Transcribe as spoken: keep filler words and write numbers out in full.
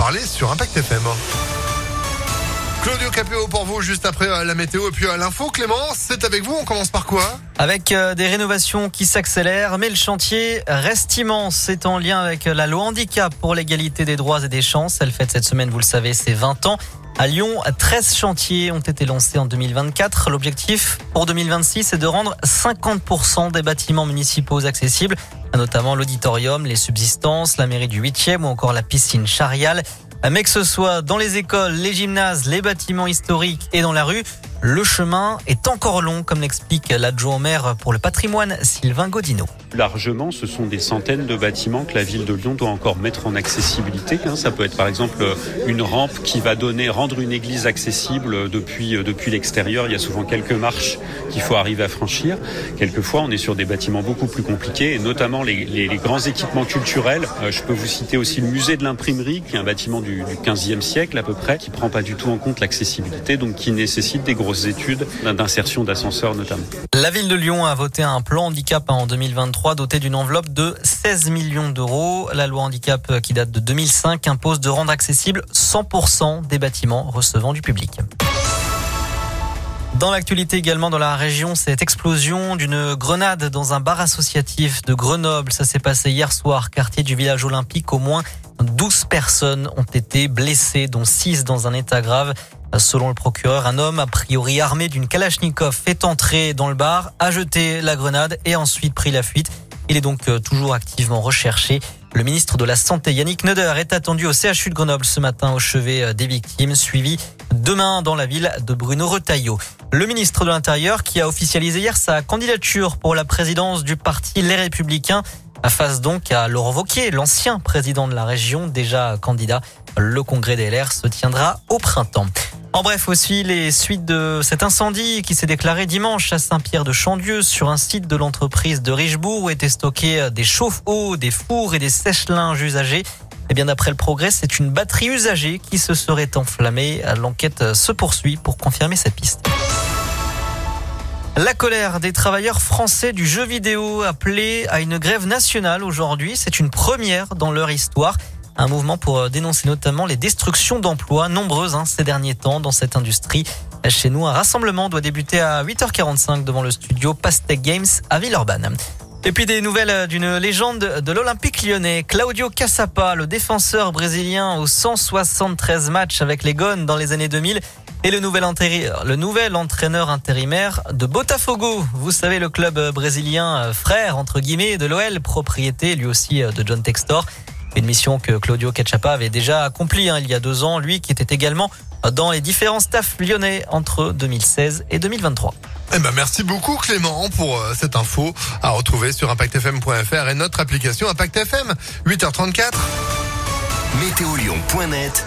parler sur Impact F M. Claudio Capéo pour vous, juste après la météo et puis l'info. Clément, c'est avec vous, on commence par quoi ? Avec euh, des rénovations qui s'accélèrent, mais le chantier reste immense. C'est en lien avec la loi handicap pour l'égalité des droits et des chances. Elle fête cette semaine, vous le savez, ses vingt ans. À Lyon, treize chantiers ont été lancés en deux mille vingt-quatre. L'objectif pour deux mille vingt-six est de rendre cinquante pour cent des bâtiments municipaux accessibles, notamment l'auditorium, les subsistances, la mairie du huitième ou encore la piscine Charial. Mais que ce soit dans les écoles, les gymnases, les bâtiments historiques et dans la rue, le chemin est encore long, comme l'explique l'adjoint au maire pour le patrimoine, Sylvain Godino. Largement, ce sont des centaines de bâtiments que la ville de Lyon doit encore mettre en accessibilité. Ça peut être par exemple une rampe qui va donner, rendre une église accessible depuis, depuis l'extérieur. Il y a souvent quelques marches qu'il faut arriver à franchir. Quelquefois, on est sur des bâtiments beaucoup plus compliqués, et notamment les, les, les grands équipements culturels. Je peux vous citer aussi le musée de l'imprimerie, qui est un bâtiment du, du quinzième siècle à peu près, qui prend pas du tout en compte l'accessibilité, donc qui nécessite des grosses études d'insertion d'ascenseurs notamment. La ville de Lyon a voté un plan handicap en deux mille vingt-trois doté d'une enveloppe de seize millions d'euros. La loi handicap qui date de deux mille cinq impose de rendre accessible cent pour cent des bâtiments recevant du public. Dans l'actualité également dans la région, cette explosion d'une grenade dans un bar associatif de Grenoble. Ça s'est passé hier soir, quartier du village olympique. Au moins douze personnes ont été blessées, dont six dans un état grave. Selon le procureur, un homme, a priori armé d'une Kalachnikov, est entré dans le bar, a jeté la grenade et ensuite pris la fuite. Il est donc toujours activement recherché. Le ministre de la Santé, Yannick Neuder, est attendu au C H U de Grenoble ce matin au chevet des victimes, suivi demain dans la ville de Bruno Retailleau. Le ministre de l'Intérieur, qui a officialisé hier sa candidature pour la présidence du parti Les Républicains, face donc à Laurent Wauquiez, l'ancien président de la région, déjà candidat. Le congrès des L R se tiendra au printemps. En bref aussi, les suites de cet incendie qui s'est déclaré dimanche à Saint-Pierre-de-Chandieu sur un site de l'entreprise de Richebourg où étaient stockés des chauffe-eau, des fours et des sèche-linges usagés. Et bien d'après le Progrès, c'est une batterie usagée qui se serait enflammée. L'enquête se poursuit pour confirmer cette piste. La colère des travailleurs français du jeu vidéo appelés à une grève nationale aujourd'hui. C'est une première dans leur histoire. Un mouvement pour dénoncer notamment les destructions d'emplois nombreuses hein, ces derniers temps dans cette industrie. Chez nous, un rassemblement doit débuter à huit heures quarante-cinq devant le studio Pastèque Games à Villeurbanne. Et puis des nouvelles d'une légende de l'Olympique lyonnais, Claudio Caçapa, le défenseur brésilien aux cent soixante-treize matchs avec les Gones dans les années deux mille, et le nouvel, entéri- le nouvel entraîneur intérimaire de Botafogo. Vous savez, le club brésilien frère, entre guillemets, de l'O L, propriété lui aussi de John Textor. Une mission que Claudio Caçapa avait déjà accomplie hein, il y a deux ans, lui qui était également dans les différents staffs lyonnais entre deux mille seize et deux mille vingt-trois. Eh ben merci beaucoup Clément pour euh, cette info à retrouver sur impact f m point f r et notre application Impact F M. huit heures trente-quatre. météo lyon point net